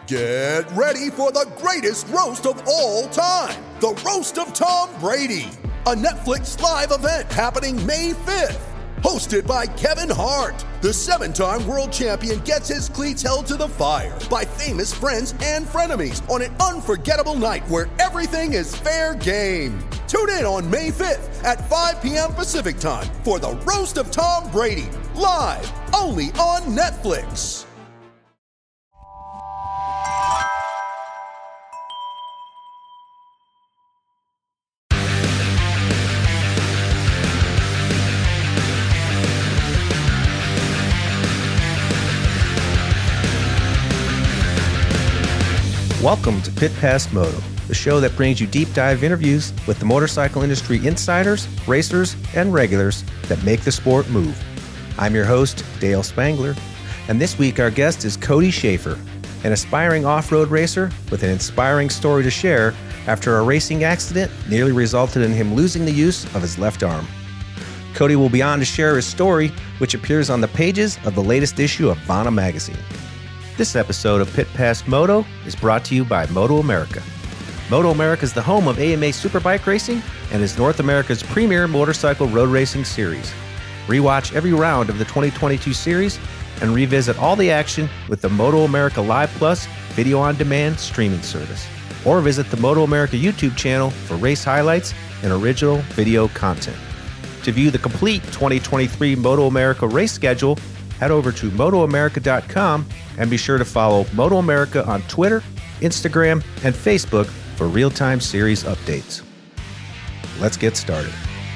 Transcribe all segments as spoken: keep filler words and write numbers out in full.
Get ready for the greatest roast of all time, the Roast of Tom Brady, a Netflix live event happening May fifth. Hosted by Kevin Hart, the seven-time world champion gets his cleats held to the fire by famous friends and frenemies on an unforgettable night where everything is fair game. Tune in on May fifth at five p.m. Pacific time for the Roast of Tom Brady, live only on Netflix. Welcome to Pit Pass Moto, the show that brings you deep dive interviews with the motorcycle industry insiders, racers, and regulars that make the sport move. I'm your host, Dale Spangler, and this week our guest is Cody Schaefer, an aspiring off-road racer with an inspiring story to share after a racing accident nearly resulted in him losing the use of his left arm. Cody will be on to share his story, which appears on the pages of the latest issue of Vana magazine. This episode of Pit Pass Moto is brought to you by Moto America. Moto America is the home of A M A Superbike Racing and is North America's premier motorcycle road racing series. Rewatch every round of the twenty twenty-two series and revisit all the action with the Moto America Live Plus video-on-demand streaming service. Or visit the Moto America YouTube channel for race highlights and original video content. To view the complete twenty twenty-three Moto America race schedule, head over to moto america dot com and be sure to follow Moto America on Twitter, Instagram, and Facebook for real-time series updates. Let's get started.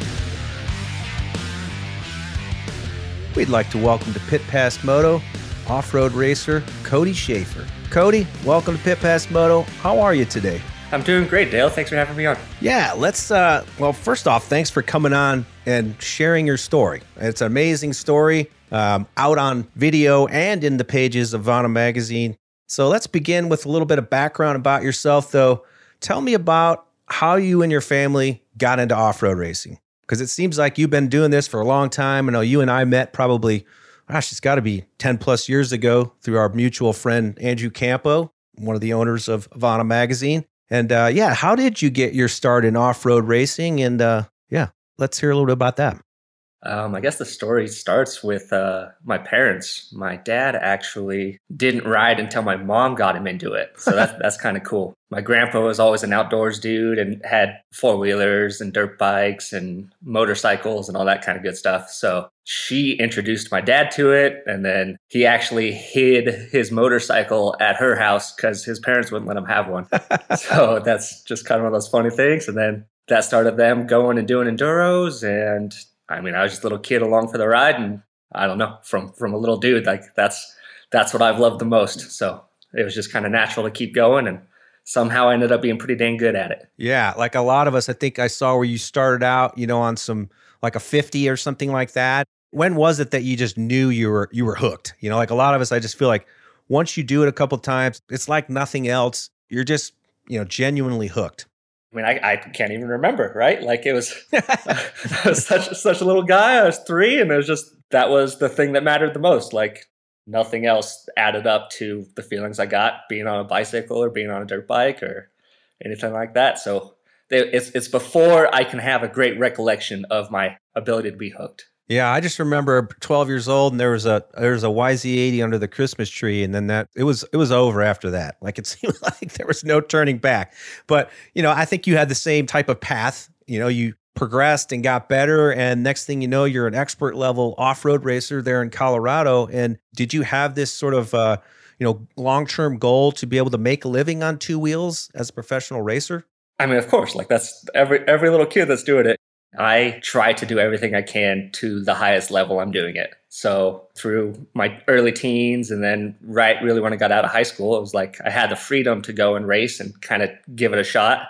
We'd like to welcome to Pit Pass Moto off-road racer Cody Schaefer. Cody, welcome to Pit Pass Moto. How are you today? I'm doing great, Dale. Thanks for having me on. Yeah, let's, uh, well, first off, thanks for coming on and sharing your story. It's an amazing story. Um, out on video and in the pages of Vana magazine. So let's begin with a little bit of background about yourself, though. Tell me about how you and your family got into off-road racing, because it seems like you've been doing this for a long time. I know you and I met probably, gosh, it's got to be ten plus years ago through our mutual friend, Andrew Campo, one of the owners of Vana magazine. And uh, yeah, how did you get your start in off-road racing? And uh, yeah, let's hear a little bit about that. Um, I guess the story starts with uh, my parents. My dad actually didn't ride until my mom got him into it. So that's, that's kind of cool. My grandpa was always an outdoors dude and had four-wheelers and dirt bikes and motorcycles and all that kind of good stuff. So she introduced my dad to it, and then he actually hid his motorcycle at her house because his parents wouldn't let him have one. So that's just kind of one of those funny things. And then that started them going and doing enduros, and I mean, I was just a little kid along for the ride, and I don't know, from from a little dude, like that's that's what I've loved the most. So it was just kind of natural to keep going, and somehow I ended up being pretty dang good at it. Yeah, like a lot of us, I think I saw where you started out, you know, on some like a fifty or something like that. When was it that you just knew you were you were hooked? You know, like a lot of us, I just feel like once you do it a couple of times, it's like nothing else. You're just, you know, genuinely hooked. I mean, I, I can't even remember, right? Like it was, I was such, such a little guy. I was three, and it was just, that was the thing that mattered the most. Like nothing else added up to the feelings I got being on a bicycle or being on a dirt bike or anything like that. So it's it's before I can have a great recollection of my ability to be hooked. Yeah, I just remember twelve years old, and there was a there was a Y Z eighty under the Christmas tree, and then that it was it was over after that. Like it seemed like there was no turning back. But you know, I think you had the same type of path. You know, you progressed and got better, and next thing you know, you're an expert level off-road racer there in Colorado. And did you have this sort of uh, you know long-term goal to be able to make a living on two wheels as a professional racer? I mean, of course, like that's every every little kid that's doing it. I try to do everything I can to the highest level I'm doing it. So through my early teens and then right really when I got out of high school, it was like I had the freedom to go and race and kind of give it a shot,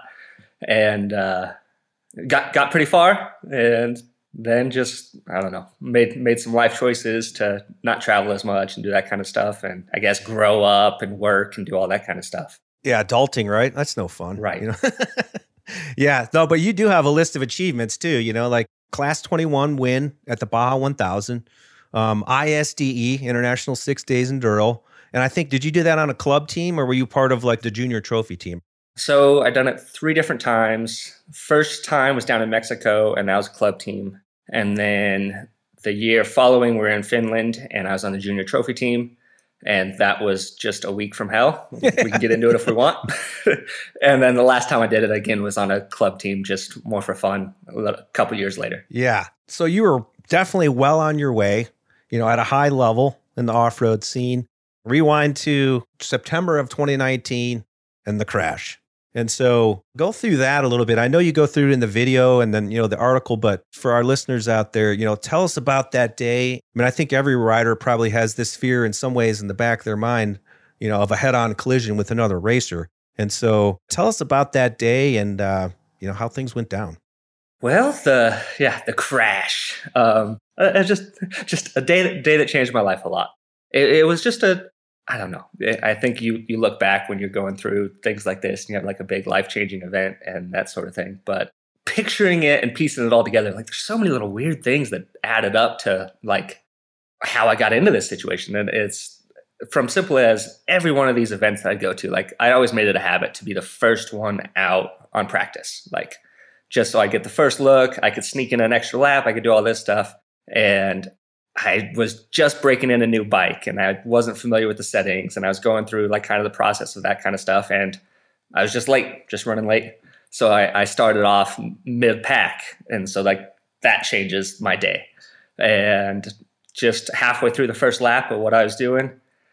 and uh, got got pretty far, and then just, I don't know, made made some life choices to not travel as much and do that kind of stuff, and I guess grow up and work and do all that kind of stuff. Yeah, adulting, right? That's no fun. Right. You know? Yeah, no, but you do have a list of achievements too, you know, like Class twenty-one win at the Baja one thousand, um, I S D E, International Six Days Enduro, And I think, did you do that on a club team or were you part of like the junior trophy team? So I've done it three different times. First time was down in Mexico, and that was a club team. And then the year following, we were in Finland, and I was on the junior trophy team. And that was just a week from hell. We can get into it if we want. And then the last time I did it again was on a club team, just more for fun, a couple years later. Yeah. So you were definitely well on your way, you know, at a high level in the off-road scene. Rewind to September of twenty nineteen and the crash. And so go through that a little bit. I know you go through it in the video and then, you know, the article, but for our listeners out there, you know, tell us about that day. I mean, I think every rider probably has this fear in some ways in the back of their mind, you know, of a head-on collision with another racer. And so tell us about that day and, uh, you know, how things went down. Well, the, yeah, the crash, um, uh, just, just a day that, day that changed my life a lot. It, it was just a, I don't know. I think you you look back when you're going through things like this and you have like a big life-changing event and that sort of thing. But picturing it and piecing it all together, like there's so many little weird things that added up to like how I got into this situation. And it's from simple as every one of these events that I go to, like I always made it a habit to be the first one out on practice. Like just so I get the first look, I could sneak in an extra lap, I could do all this stuff. And I was just breaking in a new bike and I wasn't familiar with the settings and I was going through like kind of the process of that kind of stuff. And I was just late, just running late. So I, I started off mid pack. And so like that changes my day. And just halfway through the first lap of what I was doing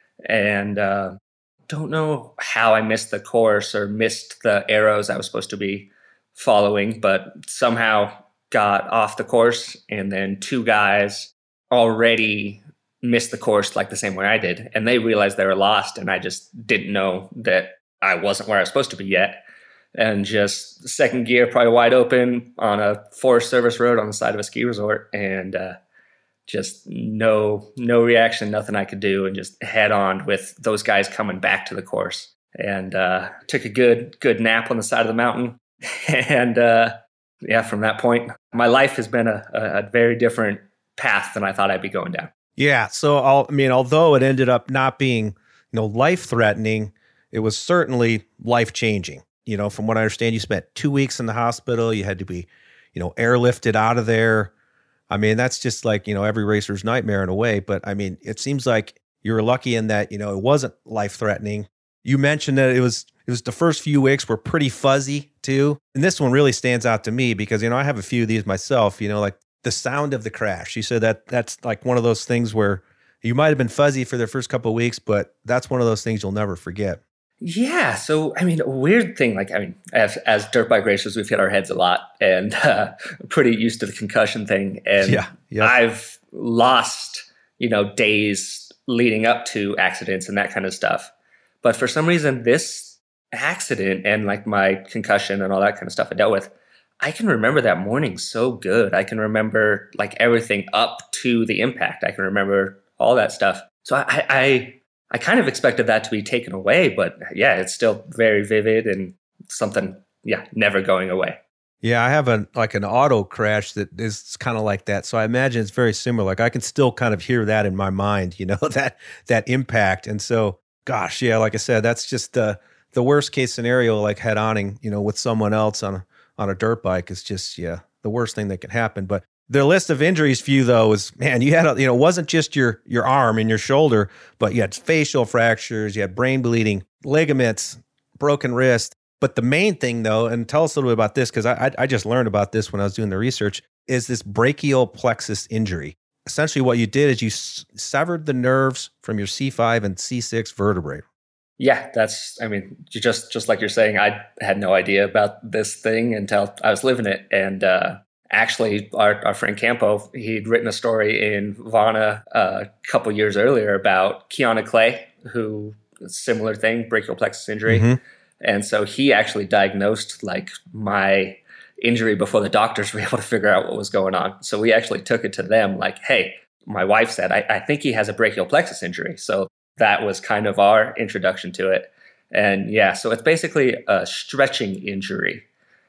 and uh, don't know how I missed the course or missed the arrows I was supposed to be following, but somehow got off the course and then two guys already missed the course like the same way I did. And they realized they were lost. And I just didn't know that I wasn't where I was supposed to be yet. And just second gear, probably wide open on a Forest Service road on the side of a ski resort. And uh, just no, no reaction, nothing I could do. And just head on with those guys coming back to the course. And uh, took a good, good nap on the side of the mountain. and uh, yeah, from that point, my life has been a, a very different path than I thought I'd be going down. Yeah. So, I'll, I mean, although it ended up not being, you know, life-threatening, it was certainly life-changing. You know, from what I understand, you spent two weeks in the hospital. You had to be, you know, airlifted out of there. I mean, that's just like, you know, every racer's nightmare in a way. But I mean, it seems like you were lucky in that, you know, it wasn't life-threatening. You mentioned that it was, it was the first few weeks were pretty fuzzy too. And this one really stands out to me because, you know, I have a few of these myself, you know, like the sound of the crash. You said that that's like one of those things where you might have been fuzzy for the first couple of weeks, but that's one of those things you'll never forget. Yeah. So, I mean, a weird thing, like, I mean, as, as dirt bike racers, we've hit our heads a lot and uh, pretty used to the concussion thing. And yeah, yep. I've lost, you know, days leading up to accidents and that kind of stuff. But for some reason, this accident and like my concussion and all that kind of stuff I dealt with, I can remember that morning so good. I can remember like everything up to the impact. I can remember all that stuff. So I, I, I kind of expected that to be taken away, but yeah, it's still very vivid and something, yeah, never going away. Yeah, I have a like an auto crash that is kind of like that. So I imagine it's very similar. Like I can still kind of hear that in my mind, you know, that that impact. And so, gosh, yeah, like I said, that's just uh, the worst case scenario, like head-oning, you know, with someone else on a on a dirt bike is just, yeah, the worst thing that can happen. But the list of injuries for you, though, is, man, you had, a, you know, it wasn't just your your arm and your shoulder, but you had facial fractures, you had brain bleeding, ligaments, broken wrist. But the main thing, though, and tell us a little bit about this, because I, I just learned about this when I was doing the research, is this brachial plexus injury. Essentially, what you did is you s- severed the nerves from your C five and C six vertebrae. Yeah, that's, I mean, just just like you're saying, I had no idea about this thing until I was living it. And uh, actually, our, our friend Campo, he'd written a story in Vana uh, a couple years earlier about Kiana Clay, who, similar thing, brachial plexus injury. Mm-hmm. And so he actually diagnosed like my injury before the doctors were able to figure out what was going on. So we actually took it to them like, hey, my wife said, I, I think he has a brachial plexus injury. So that was kind of our introduction to it. And yeah, so it's basically a stretching injury.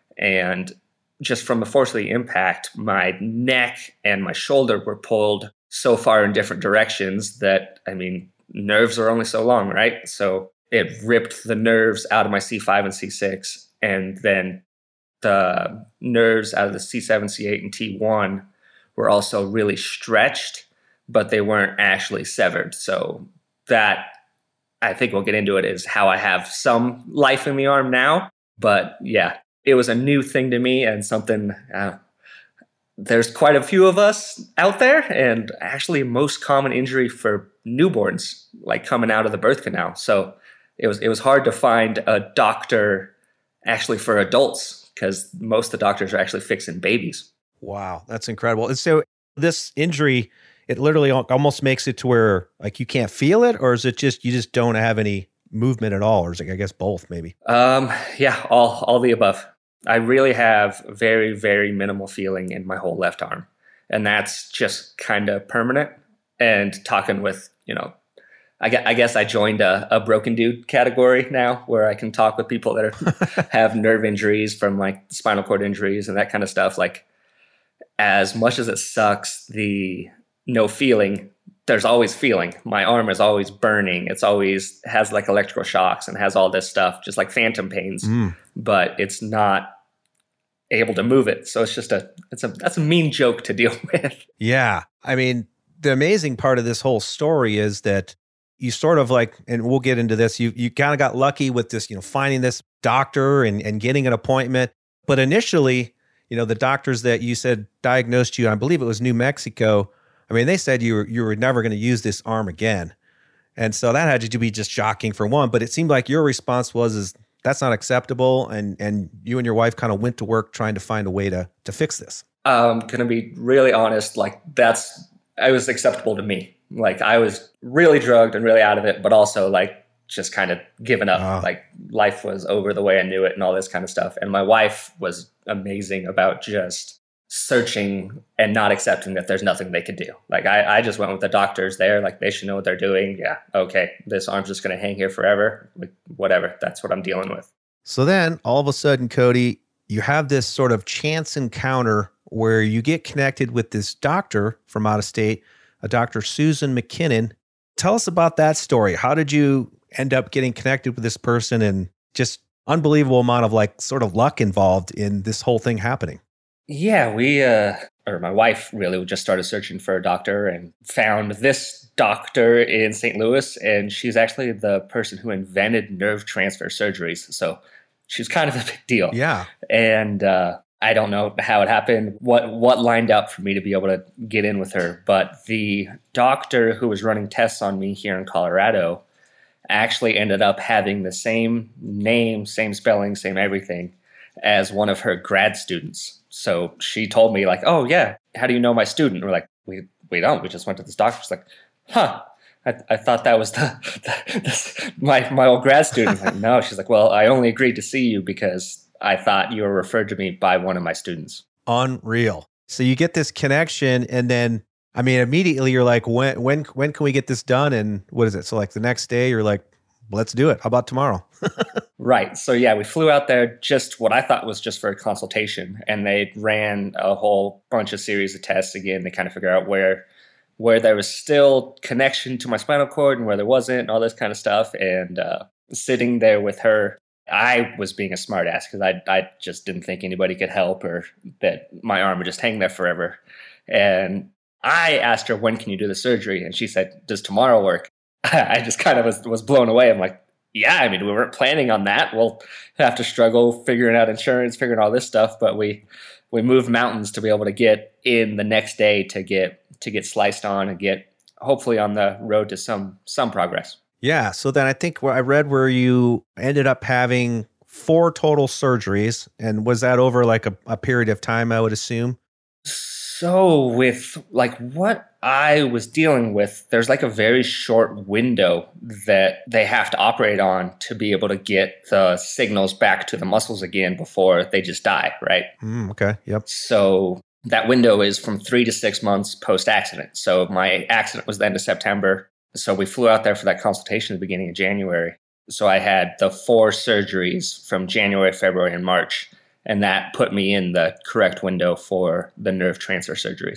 And just from the force of the impact, my neck and my shoulder were pulled so far in different directions that, I mean, nerves are only so long, right? So it ripped the nerves out of my C five and C six, and then the nerves out of the C seven, C eight, and T one were also really stretched, but they weren't actually severed. So that, I think we'll get into it, is how I have some life in the arm now. But yeah, it was a new thing to me and something, uh, there's quite a few of us out there, and actually most common injury for newborns, like coming out of the birth canal. So it was, it was hard to find a doctor actually for adults, because most of the doctors are actually fixing babies. Wow, that's incredible. And so this injury, it literally almost makes it to where like you can't feel it, or is it just you just don't have any movement at all, or is it, I guess, both maybe? Um, yeah, all all the above. I really have very, very minimal feeling in my whole left arm, and that's just kind of permanent. And talking with, you know, I guess, I guess I joined a, a broken dude category now, where I can talk with people that are, have nerve injuries from like spinal cord injuries and that kind of stuff. Like, as much as it sucks, the no feeling, there's always feeling. My arm is always burning. It's always has like electrical shocks and has all this stuff, just like phantom pains, mm. but it's not able to move it. So it's just a, it's a, that's a mean joke to deal with. Yeah. I mean, the amazing part of this whole story is that you sort of like, and we'll get into this, you you kind of got lucky with this, you know, finding this doctor and, and getting an appointment. But initially, you know, the doctors that you said diagnosed you, I believe it was New Mexico, I mean, they said you were, you were never going to use this arm again. And so that had to be just shocking for one, but it seemed like your response was, is that's not acceptable. And, and you and your wife kind of went to work trying to find a way to, to fix this. I'm going to be really honest. Like that's, it was acceptable to me. Like I was really drugged and really out of it, but also like just kind of given up. Oh. Like life was over the way I knew it and all this kind of stuff. And my wife was amazing about just searching and not accepting that there's nothing they could do. Like I, I just went with the doctors there. Like they should know what they're doing. Yeah. Okay. This arm's just going to hang here forever. Like whatever. That's what I'm dealing with. So then all of a sudden, Cody, you have this sort of chance encounter where you get connected with this doctor from out of state, a Doctor Susan McKinnon. Tell us about that story. How did you end up getting connected with this person, and just unbelievable amount of like sort of luck involved in this whole thing happening? Yeah, we, uh, or my wife really just started searching for a doctor and found this doctor in Saint Louis. And she's actually the person who invented nerve transfer surgeries. So she's kind of a big deal. Yeah. And, uh, I don't know how it happened, what what lined up for me to be able to get in with her. But the doctor who was running tests on me here in Colorado actually ended up having the same name, same spelling, same everything as one of her grad students. So she told me like, oh yeah, how do you know my student? We're like, we we don't. We just went to this doctor. She's like, huh. I, I thought that was the, the this, my my old grad student. Like, no. She's like, well, I only agreed to see you because I thought you were referred to me by one of my students. Unreal. So you get this connection, and then, I mean, immediately you're like, when, when, when can we get this done? And what is it? So like the next day you're like, let's do it. How about tomorrow? Right. So yeah, we flew out there just what I thought was just for a consultation, and they ran a whole bunch of series of tests again to kind of figure out where, where there was still connection to my spinal cord and where there wasn't, and all this kind of stuff. And uh, sitting there with her, I was being a smartass because I I just didn't think anybody could help, or that my arm would just hang there forever. And I asked her, when can you do the surgery? And she said, does tomorrow work? I just kind of was, was blown away. I'm like, yeah, I mean, we weren't planning on that. We'll have to struggle figuring out insurance, figuring all this stuff. But we we moved mountains to be able to get in the next day to get to get sliced on and get hopefully on the road to some some progress. Yeah. So then I think where I read where you ended up having four total surgeries. And was that over like a, a period of time, I would assume? So with like what I was dealing with, there's like a very short window that they have to operate on to be able to get the signals back to the muscles again before they just die, right? Mm, okay. Yep. So that window is from three to six months post-accident. So my accident was the end of September. So we flew out there for that consultation at the beginning of January. So I had the four surgeries from January, February, and March. And that put me in the correct window for the nerve transfer surgeries.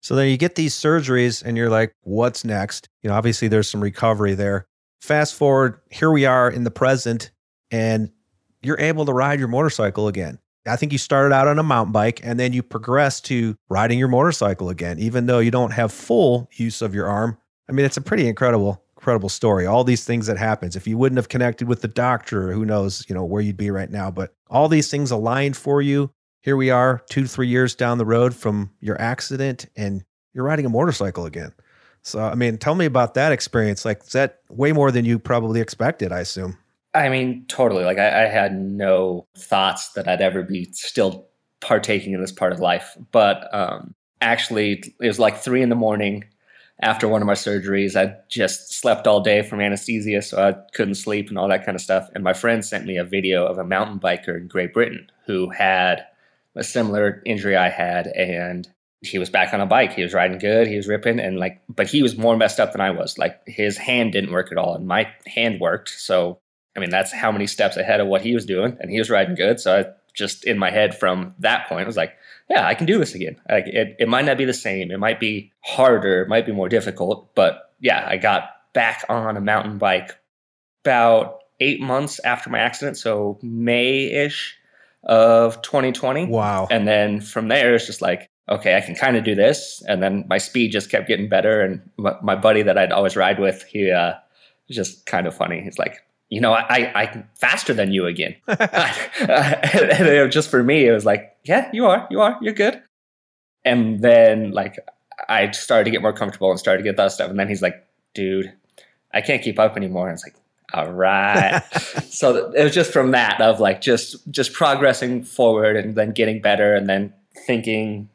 So then you get these surgeries and you're like, what's next? You know, obviously there's some recovery there. Fast forward, here we are in the present, and you're able to ride your motorcycle again. I think you started out on a mountain bike and then you progress to riding your motorcycle again, even though you don't have full use of your arm. I mean, it's a pretty incredible, incredible story. All these things that happens. If you wouldn't have connected with the doctor, who knows, you know, where you'd be right now. But all these things aligned for you. Here we are, two to three years down the road from your accident, and you're riding a motorcycle again. So, I mean, tell me about that experience. Like, is that way more than you probably expected, I assume? I mean, totally. Like I, I had no thoughts that I'd ever be still partaking in this part of life. But um, actually, it was like three in the morning after one of my surgeries. I just slept all day from anesthesia, so I couldn't sleep and all that kind of stuff. And my friend sent me a video of a mountain biker in Great Britain who had a similar injury I had, and he was back on a bike. He was riding good. He was ripping, and like, but he was more messed up than I was. Like his hand didn't work at all, and my hand worked. So I mean, that's how many steps ahead of what he was doing, and he was riding good. So I just, in my head from that point, was like, yeah, I can do this again. Like it, it might not be the same. It might be harder. It might be more difficult. But yeah, I got back on a mountain bike about eight months after my accident. So May-ish of twenty twenty. Wow. And then from there, it's just like, okay, I can kind of do this. And then my speed just kept getting better. And my, my buddy that I'd always ride with, he uh, was just kind of funny. He's like, you know, I, I, I'm faster than you again. And it, just for me, it was like, yeah, you are, you are, you're good. And then like, I started to get more comfortable and started to get that stuff. And then he's like, dude, I can't keep up anymore. And it's like, all right. So it was just from that of like, just, just progressing forward and then getting better. And then thinking,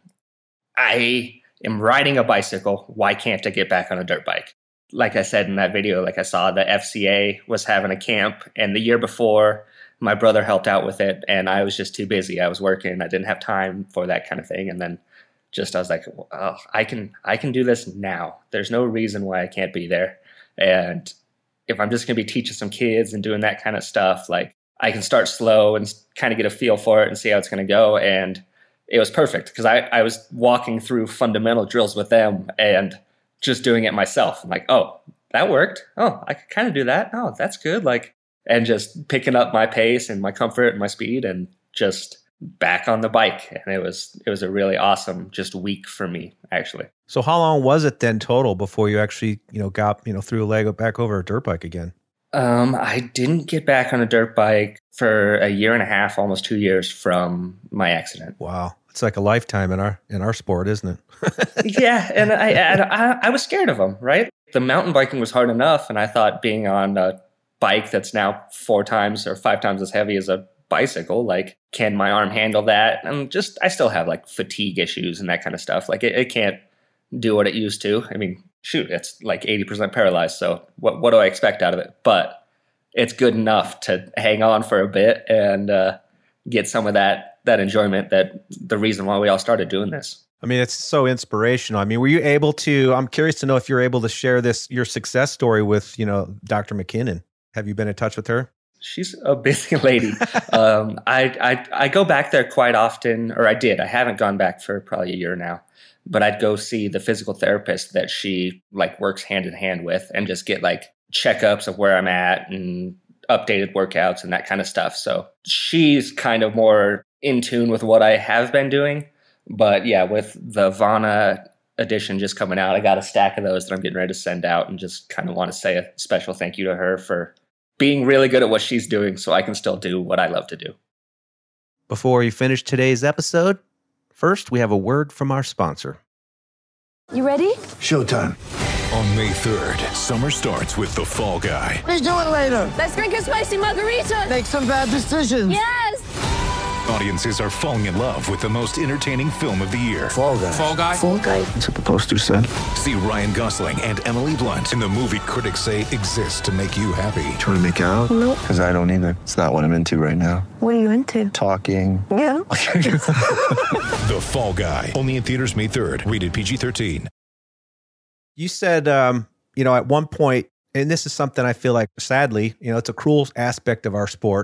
I am riding a bicycle. Why can't I get back on a dirt bike? Like I said in that video, like I saw the F C A was having a camp, and the year before my brother helped out with it, and I was just too busy. I was working. I didn't have time for that kind of thing. And then just, I was like, oh, I can, I can do this now. There's no reason why I can't be there. And if I'm just going to be teaching some kids and doing that kind of stuff, like I can start slow and kind of get a feel for it and see how it's going to go. And it was perfect because I, I was walking through fundamental drills with them and just doing it myself. I'm like, oh, that worked. Oh, I could kind of do that. Oh, that's good. Like, and just picking up my pace and my comfort and my speed and just back on the bike. And it was, it was a really awesome just week for me, actually. So how long was it then total before you actually, you know, got, you know, threw a leg back over a dirt bike again? Um, I didn't get back on a dirt bike for a year and a half, almost two years from my accident. Wow. It's like a lifetime in our in our sport, isn't it? Yeah, and I, I I was scared of them, right? The mountain biking was hard enough, and I thought being on a bike that's now four times or five times as heavy as a bicycle, like, can my arm handle that? And just, I still have like fatigue issues and that kind of stuff. Like, it, it can't do what it used to. I mean, shoot, it's like eighty percent paralyzed. So what what do I expect out of it? But it's good enough to hang on for a bit and uh, get some of that that enjoyment, that the reason why we all started doing this. I mean, it's so inspirational. I mean, were you able to, I'm curious to know if you're able to share this, your success story with, you know, Doctor McKinnon. Have you been in touch with her? She's a busy lady. um, I, I, I go back there quite often, or I did. I haven't gone back for probably a year now, but I'd go see the physical therapist that she like works hand in hand with and just get like checkups of where I'm at and updated workouts and that kind of stuff. So she's kind of more in tune with what I have been doing. But yeah, with the Vana edition just coming out, I got a stack of those that I'm getting ready to send out, and just kind of want to say a special thank you to her for being really good at what she's doing so I can still do what I love to do. Before we finish today's episode, first we have a word from our sponsor. You ready? Showtime. On May third, summer starts with The Fall Guy. Let's do it later. Let's drink a spicy margarita. Make some bad decisions. Yes. Audiences are falling in love with the most entertaining film of the year. Fall Guy. Fall Guy. Fall Guy. That's what the poster said. See Ryan Gosling and Emily Blunt in the movie critics say exists to make you happy. Trying to make it out? Nope. Because I don't either. It's not what I'm into right now. What are you into? Talking. Yeah. The Fall Guy. Only in theaters May third. Rated P G thirteen. You said, um, you know, at one point, and this is something I feel like, sadly, you know, it's a cruel aspect of our sport.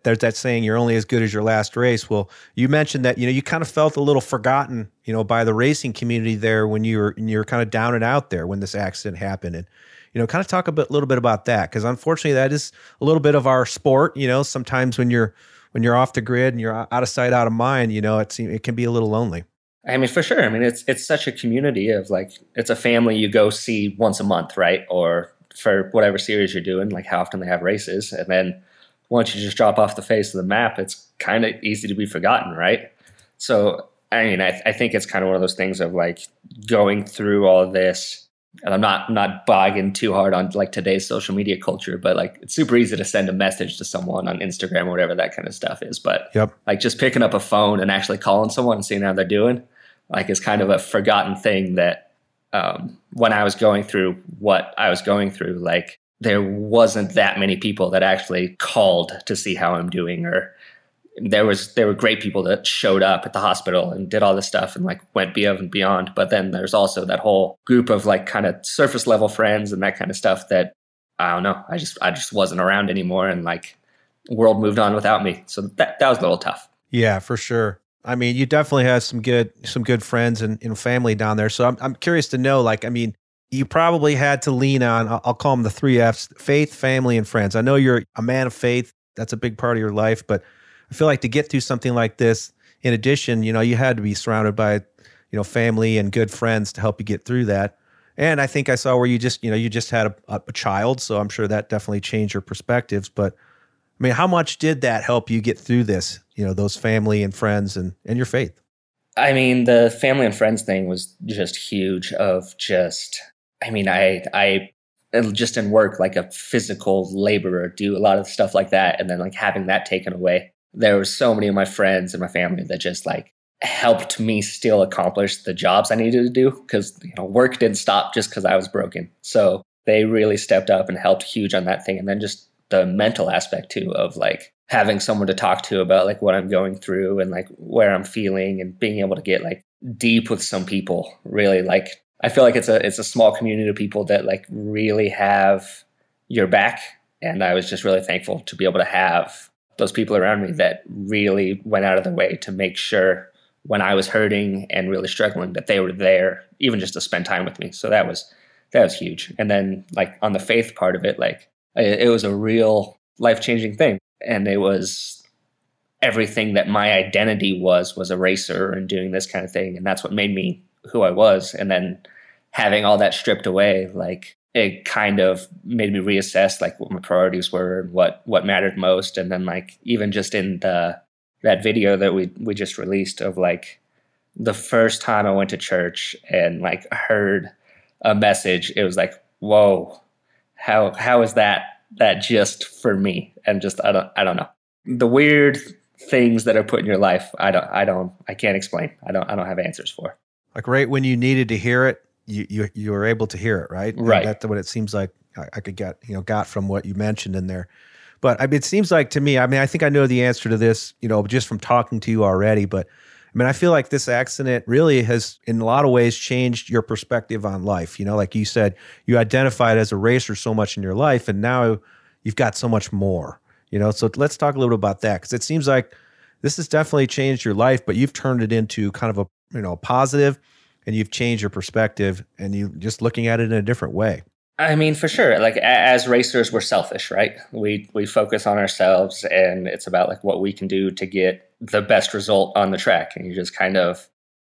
there's that saying, you're only as good as your last race. Well, you mentioned that, you know, you kind of felt a little forgotten, you know, by the racing community there when you were, you were kind of down and out there when this accident happened. And, you know, kind of talk a bit, little bit about that. Cause unfortunately that is a little bit of our sport. You know, sometimes when you're, when you're off the grid and you're out of sight, out of mind, you know, it's, it can be a little lonely. I mean, for sure. I mean, it's it's such a community of like, it's a family you go see once a month, right? Or for whatever series you're doing, like how often they have races. And then once you just drop off the face of the map, it's kind of easy to be forgotten, right? So, I mean, I, I think it's kind of one of those things of like going through all of this. And I'm not I'm not bogging too hard on like today's social media culture, but like it's super easy to send a message to someone on Instagram or whatever that kind of stuff is. But yep. like just picking up a phone and actually calling someone and seeing how they're doing, like is kind of a forgotten thing that um, when I was going through what I was going through, like there wasn't that many people that actually called to see how I'm doing, or there was there were great people that showed up at the hospital and did all this stuff and like went above and beyond. But then there's also that whole group of like kind of surface level friends and that kind of stuff that I don't know. I just I just wasn't around anymore, and like the world moved on without me. So that that was a little tough. Yeah, for sure. I mean, you definitely had some good some good friends and, and family down there. So I'm I'm curious to know, like, I mean, you probably had to lean on, I'll call them the three F's: faith, family, and friends. I know you're a man of faith. That's a big part of your life, but I feel like to get through something like this, in addition, you know, you had to be surrounded by, you know, family and good friends to help you get through that. And I think I saw where you just, you know, you just had a, a child. So I'm sure that definitely changed your perspectives. But I mean, how much did that help you get through this, you know, those family and friends and, and your faith? I mean, the family and friends thing was just huge of just, I mean, I, I just in work, like a physical laborer, do a lot of stuff like that. And then like having that taken away. There were so many of my friends and my family that just like helped me still accomplish the jobs I needed to do, because, you know, work didn't stop just because I was broken. So they really stepped up and helped huge on that thing. And then just the mental aspect too of like having someone to talk to about like what I'm going through and like where I'm feeling, and being able to get like deep with some people. Really, like I feel like it's a it's a small community of people that like really have your back. And I was just really thankful to be able to have those people around me that really went out of their way to make sure when I was hurting and really struggling that they were there, even just to spend time with me. So that was, that was huge. And then like on the faith part of it, like it, it was a real life-changing thing. And it was everything that my identity was, was a racer and doing this kind of thing. And that's what made me who I was. And then having all that stripped away, like it kind of made me reassess like what my priorities were and what, what mattered most. And then like, even just in the, that video that we, we just released of like the first time I went to church and like heard a message, it was like, whoa, how, how is that, that just for me? And just, I don't, I don't know. The weird things that are put in your life, I don't, I don't, I can't explain. I don't, I don't have answers for. Like right when you needed to hear it, you you you were able to hear it, right? Right. That's what it seems like I, I could get, you know, got from what you mentioned in there. But I mean, it seems like to me, I mean, I think I know the answer to this, you know, just from talking to you already. But I mean, I feel like this accident really has, in a lot of ways, changed your perspective on life. You know, like you said, you identified as a racer so much in your life, and now you've got so much more. You know, so let's talk a little bit about that, because it seems like this has definitely changed your life, but you've turned it into kind of a, you know, positive. And you've changed your perspective, and you just looking at it in a different way. I mean, for sure. Like as racers, we're selfish, right? We we focus on ourselves, and it's about like what we can do to get the best result on the track. And you just kind of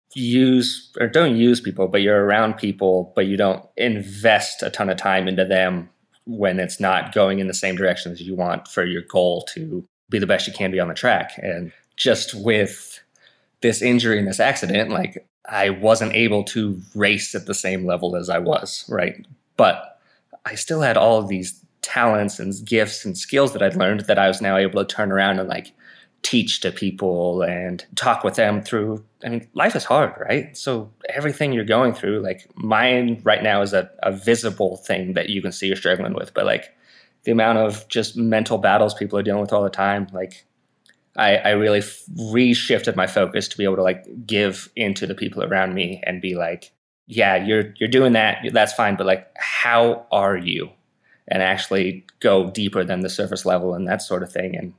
use or don't use people, but you're around people, but you don't invest a ton of time into them when it's not going in the same direction as you want for your goal to be the best you can be on the track. And just with this injury and this accident, like I wasn't able to race at the same level as I was, right? But I still had all of these talents and gifts and skills that I'd learned that I was now able to turn around and like teach to people and talk with them through. I mean, life is hard, right? So everything you're going through, like mine right now is a, a visible thing that you can see you're struggling with, but like the amount of just mental battles people are dealing with all the time, like I, I really f- reshifted my focus to be able to like give into the people around me and be like, yeah, you're you're doing that. That's fine. But like, how are you? And actually go deeper than the surface level and that sort of thing. And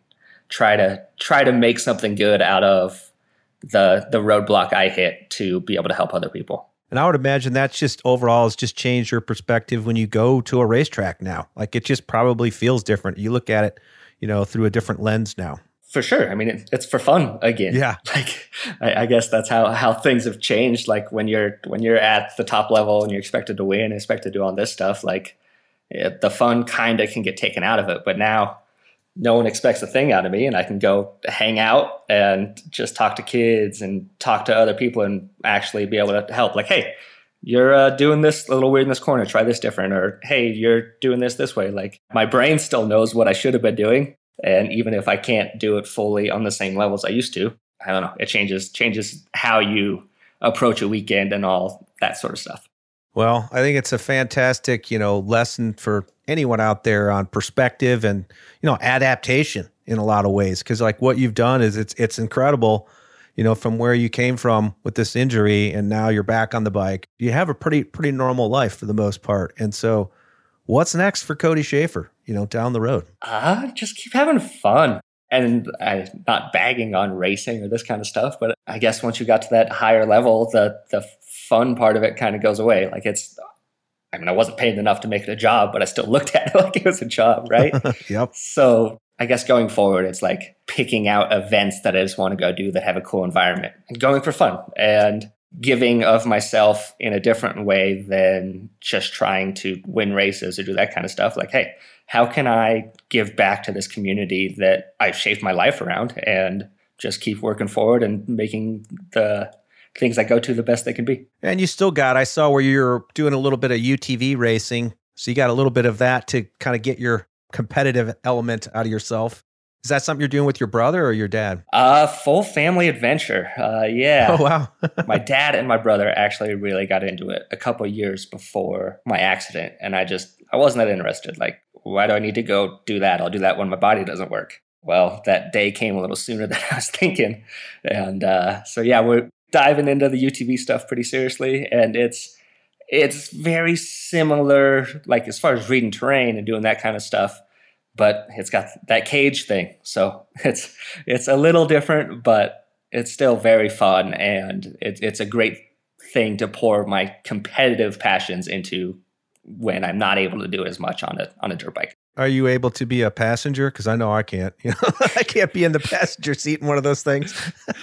try to try to make something good out of the the roadblock I hit to be able to help other people. And I would imagine that's just overall has just changed your perspective when you go to a racetrack now. Like it just probably feels different. You look at it, you know, through a different lens now. For sure. I mean, it, it's for fun again. Yeah. Like, I, I guess that's how, how things have changed. Like when you're when you're at the top level and you're expected to win, expected to do all this stuff, like it, the fun kind of can get taken out of it. But now no one expects a thing out of me, and I can go hang out and just talk to kids and talk to other people and actually be able to help. Like, hey, you're uh, doing this a little weird in this corner. Try this different. Or, hey, you're doing this this way. Like my brain still knows what I should have been doing. And even if I can't do it fully on the same levels I used to, I don't know, it changes changes how you approach a weekend and all that sort of stuff. Well, I think it's a fantastic, you know, lesson for anyone out there on perspective and, you know, adaptation in a lot of ways. Because like what you've done is it's it's incredible, you know, from where you came from with this injury and now you're back on the bike. You have a pretty pretty normal life for the most part. And so what's next for Cody Schaefer, you know, down the road? Uh, just keep having fun. And I'm not bagging on racing or this kind of stuff, but I guess once you got to that higher level, the the fun part of it kind of goes away. Like it's, I mean, I wasn't paid enough to make it a job, but I still looked at it like it was a job, right? Yep. So I guess going forward, it's like picking out events that I just want to go do that have a cool environment and going for fun and giving of myself in a different way than just trying to win races or do that kind of stuff. Like, hey, how can I give back to this community that I've shaped my life around and just keep working forward and making the things I go to the best they can be. And you still got, I saw where you're doing a little bit of U T V racing. So you got a little bit of that to kind of get your competitive element out of yourself. Is that something you're doing with your brother or your dad? Uh, full family adventure. Uh, yeah. Oh, wow. My dad and my brother actually really got into it a couple of years before my accident. And I just, I wasn't that interested. Like, why do I need to go do that? I'll do that when my body doesn't work. Well, that day came a little sooner than I was thinking. And uh, so, yeah, we're diving into the U T V stuff pretty seriously. And it's, it's very similar, like as far as reading terrain and doing that kind of stuff. But it's got that cage thing. So it's it's a little different, but it's still very fun. And it, it's a great thing to pour my competitive passions into when I'm not able to do it as much on a on a dirt bike. Are you able to be a passenger? Because I know I can't. You know, I can't be in the passenger seat in one of those things.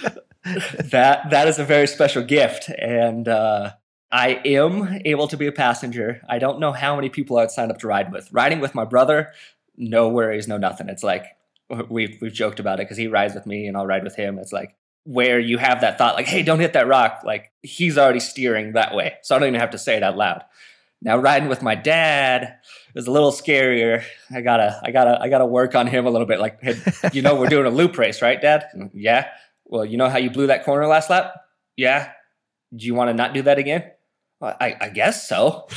that that is a very special gift. And uh, I am able to be a passenger. I don't know how many people I would sign up to ride with. Riding with my brother, no worries, no nothing. It's like, we've, we've joked about it because he rides with me and I'll ride with him. It's like where you have that thought like, hey, don't hit that rock. Like he's already steering that way. So I don't even have to say it out loud. Now riding with my dad is a little scarier. I gotta, I gotta, I gotta work on him a little bit. Like, hey, you know, we're doing a loop race, right, Dad? Yeah. Well, you know how you blew that corner last lap? Yeah. Do you want to not do that again? Well, I, I guess so.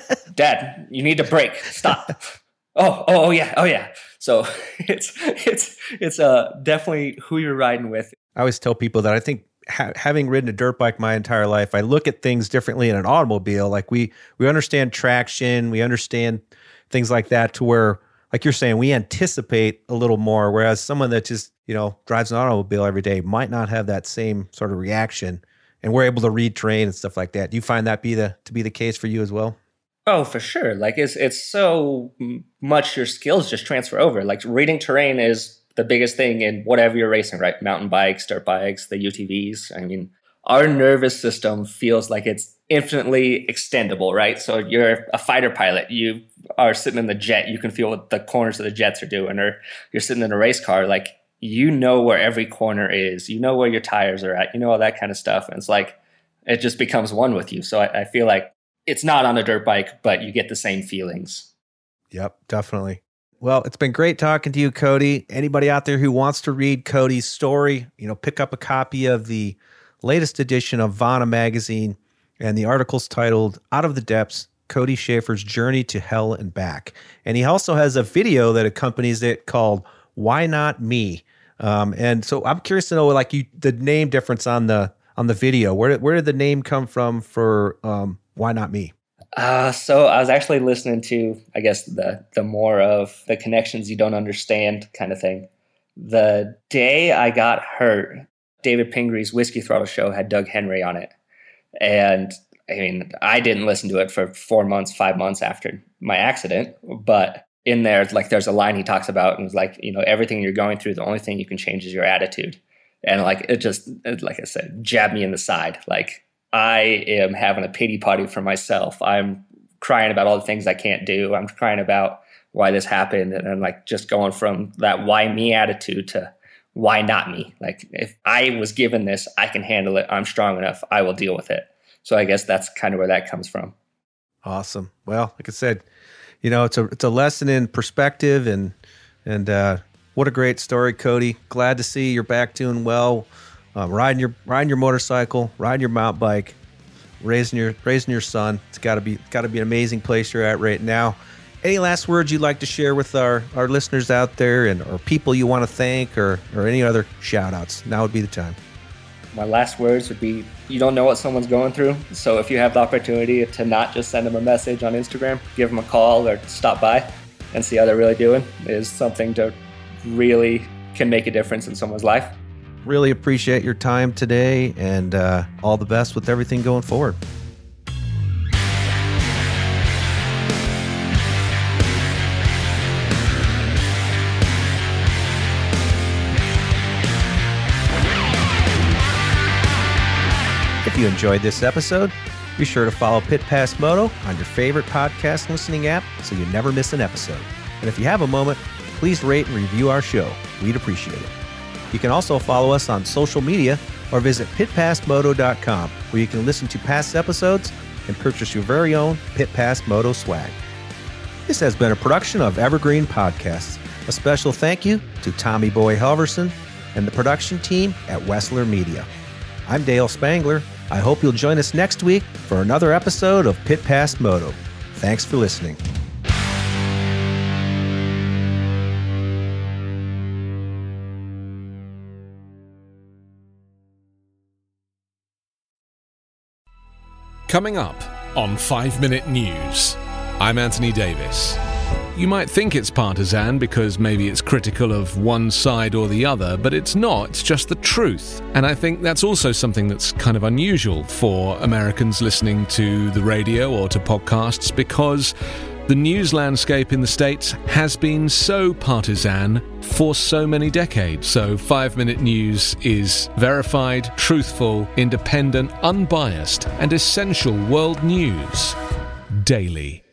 Dad, you need to brake. Stop. Oh, oh, oh, yeah, oh, yeah. So it's it's it's uh definitely who you're riding with. I always tell people that I think ha- having ridden a dirt bike my entire life, I look at things differently in an automobile. Like we we understand traction, we understand things like that to where, like you're saying, we anticipate a little more. Whereas someone that just, you know, drives an automobile every day might not have that same sort of reaction. And we're able to read terrain and stuff like that. Do you find that be the to be the case for you as well? Oh, for sure. Like it's it's so much your skills just transfer over. Like reading terrain is the biggest thing in whatever you're racing, right? Mountain bikes, dirt bikes, the U T Vs. I mean, our nervous system feels like it's infinitely extendable, right? So you're a fighter pilot. You are sitting in the jet. You can feel what the corners of the jets are doing. Or you're sitting in a race car. Like you know where every corner is. You know where your tires are at. You know all that kind of stuff. And it's like it just becomes one with you. So I, I feel like it's not on a dirt bike, but you get the same feelings. Yep, definitely. Well, it's been great talking to you, Cody. Anybody out there who wants to read Cody's story, you know, pick up a copy of the latest edition of Vana magazine, and the article's titled Out of the Depths, Cody Schaefer's Journey to Hell and Back. And he also has a video that accompanies it called Why Not Me? Um, and so I'm curious to know, like, you the name difference on the on the video. Where did, where did the name come from for um, Why Not Me? Uh, so I was actually listening to, I guess, the the more of the connections you don't understand kind of thing. The day I got hurt, David Pingree's Whiskey Throttle show had Doug Henry on it. And I mean, I didn't listen to it for four months, five months after my accident, but in there, like there's a line he talks about and it's like, you know, everything you're going through, the only thing you can change is your attitude. And like, it just, it, like I said, jabbed me in the side. Like I am having a pity party for myself. I'm crying about all the things I can't do. I'm crying about why this happened. And I'm like just going from that why me attitude to why not me? Like if I was given this, I can handle it. I'm strong enough. I will deal with it. So I guess that's kind of where that comes from. Awesome. Well, like I said, you know, it's a it's a lesson in perspective, and and uh, what a great story, Cody. Glad to see you're back doing well, uh, riding your riding your motorcycle, riding your mountain bike, raising your raising your son. It's got to be got to be an amazing place you're at right now. Any last words you'd like to share with our, our listeners out there, and or people you want to thank, or or any other shout outs? Now would be the time. My last words would be, you don't know what someone's going through. So if you have the opportunity to not just send them a message on Instagram, give them a call or stop by and see how they're really doing is something to really can make a difference in someone's life. Really appreciate your time today, and uh, all the best with everything going forward. If you enjoyed this episode, be sure to follow Pit Pass Moto on your favorite podcast listening app so you never miss an episode. And if you have a moment, please rate and review our show. We'd appreciate it. You can also follow us on social media or visit pit pass moto dot com, where you can listen to past episodes and purchase your very own Pit Pass Moto swag. This has been a production of Evergreen Podcasts. A special thank you to Tommy Boy Halverson and the production team at Wessler Media. I'm Dale Spangler. I hope you'll join us next week for another episode of Pit Pass Moto. Thanks for listening. Coming up on five minute News, I'm Anthony Davis. You might think it's partisan because maybe it's critical of one side or the other, but it's not. It's just the truth. And I think that's also something that's kind of unusual for Americans listening to the radio or to podcasts, because the news landscape in the States has been so partisan for so many decades. So five minute News is verified, truthful, independent, unbiased, and essential world news daily.